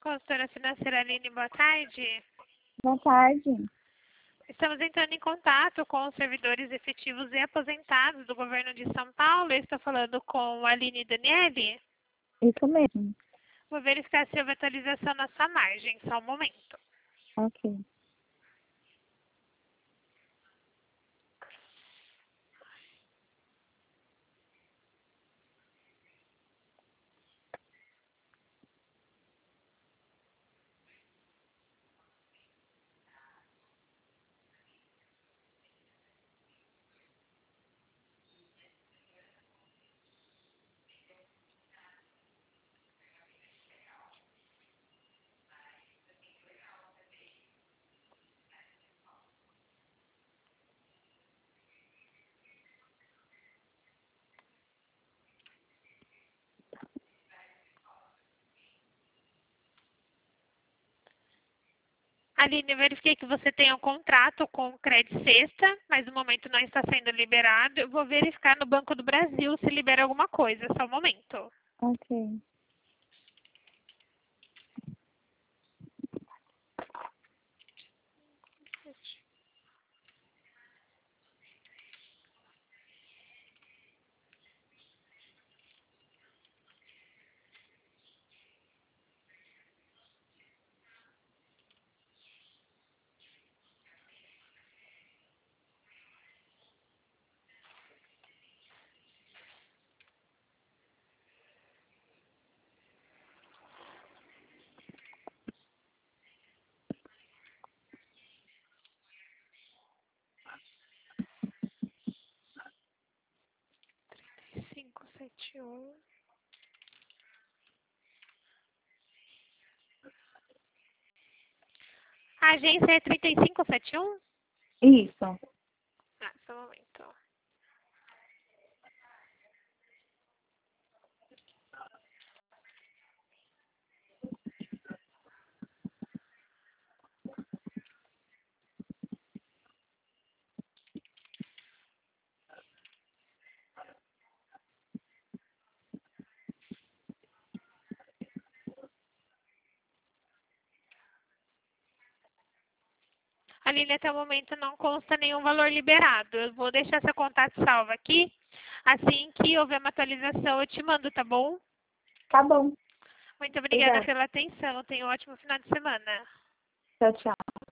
Consultora financeira Aline, boa tarde. Boa tarde. Estamos entrando em contato com os servidores efetivos e aposentados do governo de São Paulo. Eu estou falando com a Aline Daniele. Isso mesmo. Vou verificar se houve atualização na sua margem. Só um momento. Ok. Aline, eu verifiquei que você tem um contrato com o Credit Sexta, mas no momento não está sendo liberado. Eu vou verificar no Banco do Brasil se libera alguma coisa. Só um momento. Ok. Cinco, sete, um. A agência é 3571? Isso. Só um momento. Aline, até o momento não consta nenhum valor liberado. Eu vou deixar seu contato salvo aqui. Assim que houver uma atualização, eu te mando, tá bom? Tá bom. Muito obrigada Obrigada. pela atenção. Tenha um ótimo final de semana. Tchau, tchau.